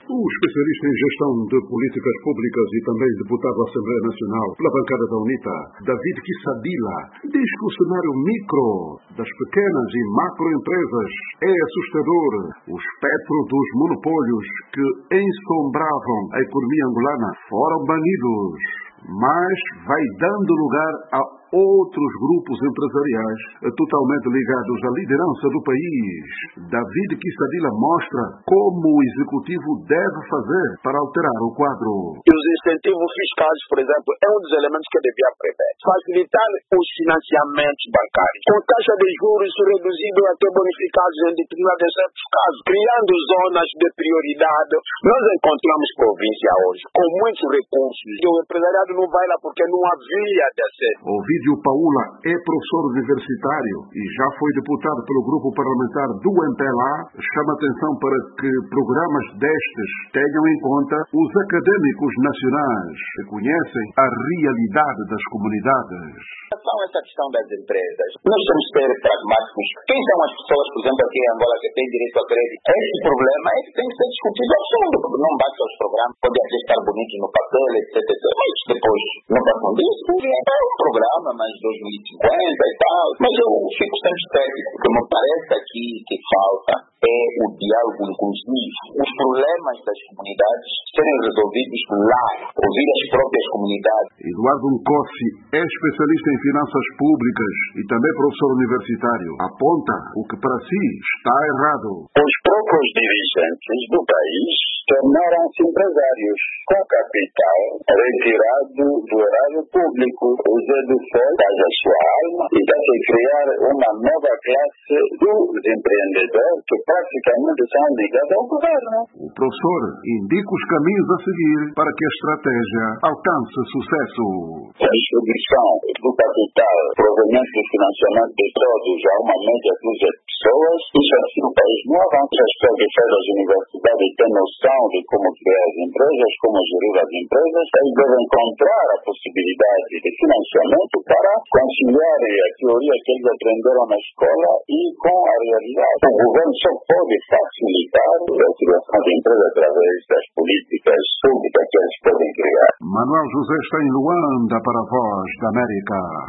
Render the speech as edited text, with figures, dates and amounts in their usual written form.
O especialista em gestão de políticas públicas e também deputado à Assembleia Nacional pela bancada da UNITA, David Kissadila, diz que o cenário micro das pequenas e macroempresas é assustador. O espectro dos monopólios que ensombravam a economia angolana foram banidos, mas vai dando lugar a outros grupos empresariais totalmente ligados à liderança do país. David Kissadila mostra como o executivo deve fazer para alterar o quadro. Os incentivos fiscais, por exemplo, é um dos elementos que devia prever. Facilitar os financiamentos bancários, com taxa de juros reduzido até bonificados em determinados casos, criando zonas de prioridade. Nós encontramos província hoje com muitos recursos e o empresariado não vai lá porque não havia de ser. Ovidio Paula é professor universitário e já foi deputado pelo grupo parlamentar do MPLA. Chama atenção para que programas destes tenham em conta os académicos nacionais que conhecem a realidade das comunidades. Essa questão das empresas, nós temos que ser pragmáticos. Quem são as pessoas, por exemplo, aqui em Angola que têm direito a crédito? Esse problema é que tem que ser discutido a fundo. Não basta os programas, podem até estar bonitos no papel, etc. Mas depois não passam disso. É um programa, mas 2050 e tal. Mas eu fico sempre cético, porque me parece aqui que falta é o diálogo inclusivo. Os problemas das comunidades serem resolvidos lá, ouvir as próprias comunidades. Eduardo Nkossi é especialista em finanças públicas e também professor universitário. Aponta o que para si está errado. Os próprios dirigentes do país tornaram-se empresários com capital retirado do erário público. O Zé do Sol faz a sua alma e vai criar uma nova classe dos empreendedores que praticamente são ligados ao governo. O professor indica os caminhos a seguir para que a estratégia alcance sucesso. A distribuição do capital proveniente do financiamento de todos a uma média dúzia de pessoas, isso assim o país não avança. As pessoas que fazem as universidades têm noção de como criar as empresas, como gerir as empresas, eles devem encontrar a possibilidade de financiamento para conciliar a teoria que eles aprenderam na escola e com a realidade. O governo só pode facilitar a criação de empresas através das políticas públicas que eles podem criar. Manuel José está em Luanda para a Voz da América.